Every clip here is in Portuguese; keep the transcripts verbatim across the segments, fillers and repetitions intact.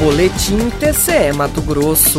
Boletim T C E Mato Grosso.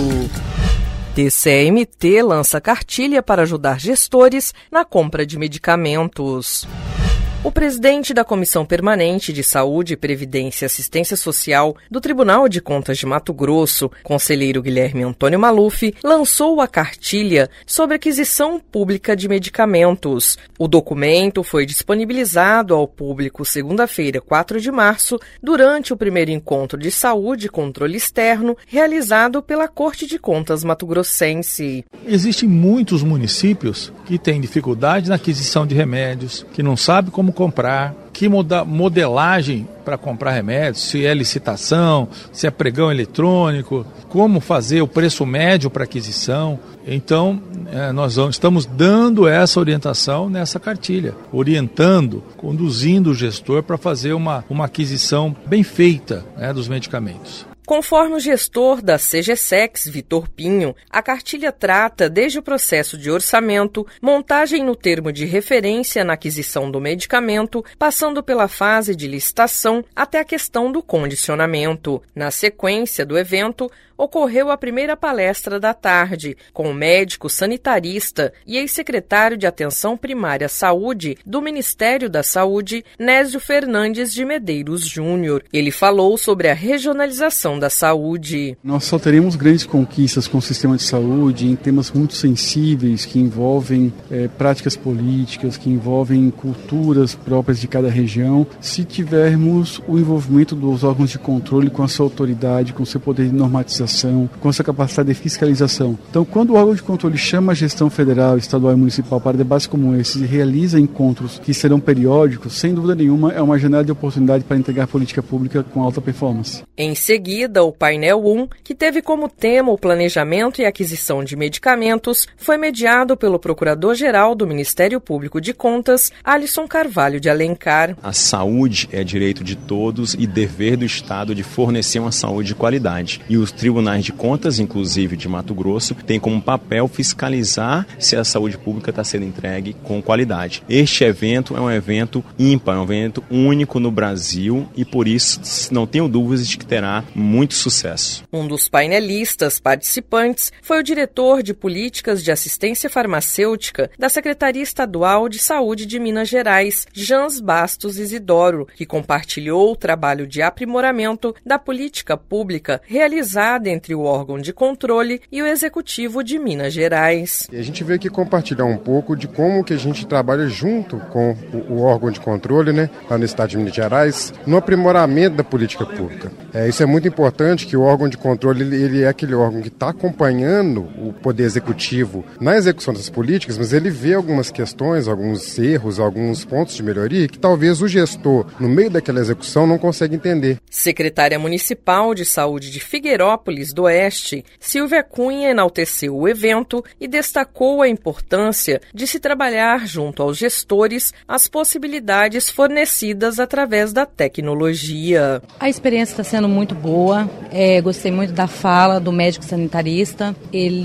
T C E M T lança cartilha para ajudar gestores na compra de medicamentos. O presidente da Comissão Permanente de Saúde, Previdência e Assistência Social do Tribunal de Contas de Mato Grosso, conselheiro Guilherme Antônio Maluf, lançou a cartilha sobre aquisição pública de medicamentos. O documento foi disponibilizado ao público segunda-feira, quatro de março, durante o primeiro encontro de saúde e controle externo realizado pela Corte de Contas mato-grossense. Existem muitos municípios que têm dificuldade na aquisição de remédios, que não sabem como comprar, que modelagem para comprar remédios, se é licitação, se é pregão eletrônico, como fazer o preço médio para aquisição. Então, é, nós vamos, estamos dando essa orientação nessa cartilha, orientando, conduzindo o gestor para fazer uma, uma aquisição bem feita, né, dos medicamentos. Conforme o gestor da C G Sex, Vitor Pinho, a cartilha trata desde o processo de orçamento, montagem no termo de referência na aquisição do medicamento, passando pela fase de licitação até a questão do condicionamento. Na sequência do evento, ocorreu a primeira palestra da tarde, com o médico sanitarista e ex-secretário de Atenção Primária à Saúde do Ministério da Saúde, Nésio Fernandes de Medeiros Júnior. Ele falou sobre a regionalização da saúde. Nós só teremos grandes conquistas com o sistema de saúde em temas muito sensíveis que envolvem é, práticas políticas, que envolvem culturas próprias de cada região, se tivermos o envolvimento dos órgãos de controle com a sua autoridade, com o seu poder de normatização, com essa capacidade de fiscalização. Então, quando o órgão de controle chama a gestão federal, estadual e municipal para debates como esses e realiza encontros que serão periódicos, sem dúvida nenhuma, é uma janela de oportunidade para entregar política pública com alta performance. Em seguida, o painel um, que teve como tema o planejamento e aquisição de medicamentos, foi mediado pelo Procurador-Geral do Ministério Público de Contas, Alisson Carvalho de Alencar. A saúde é direito de todos e dever do Estado de fornecer uma saúde de qualidade. E os tribunais de contas, inclusive de Mato Grosso, têm como papel fiscalizar se a saúde pública está sendo entregue com qualidade. Este evento é um evento ímpar, é um evento único no Brasil e por isso não tenho dúvidas de que terá muito sucesso. Um dos painelistas participantes foi o diretor de Políticas de Assistência Farmacêutica da Secretaria Estadual de Saúde de Minas Gerais, Jans Bastos Isidoro, que compartilhou o trabalho de aprimoramento da política pública realizada entre o órgão de controle e o Executivo de Minas Gerais. E a gente veio aqui compartilhar um pouco de como que a gente trabalha junto com o, o órgão de controle, né, lá no estado de Minas Gerais, no aprimoramento da política pública. É, isso é muito importante, que o órgão de controle ele, ele é aquele órgão que está acompanhando o poder executivo na execução das políticas, mas ele vê algumas questões, alguns erros, alguns pontos de melhoria que talvez o gestor, no meio daquela execução, não consegue entender. Secretária Municipal de Saúde de Figueirópolis do Oeste, Silvia Cunha enalteceu o evento e destacou a importância de se trabalhar junto aos gestores as possibilidades fornecidas através da tecnologia. A experiência está sendo muito boa, é, gostei muito da fala do médico sanitarista.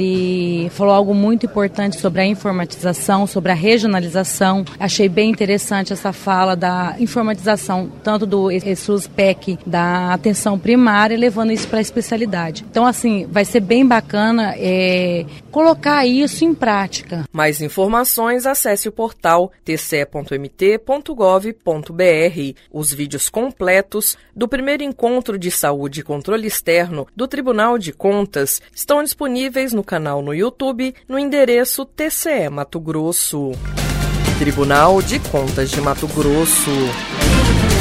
Ele falou algo muito importante sobre a informatização, sobre a regionalização. Achei bem interessante essa fala da informatização, tanto do SUS-PEC, da atenção primária, levando isso para a especialidade. Então, assim, vai ser bem bacana é, colocar isso em prática. Mais informações, acesse o portal t c e ponto m t ponto gov ponto b r. Os vídeos completos do primeiro encontro de saúde e controle externo do Tribunal de Contas estão disponíveis no canal no YouTube, no endereço T C E Mato Grosso. Tribunal de Contas de Mato Grosso.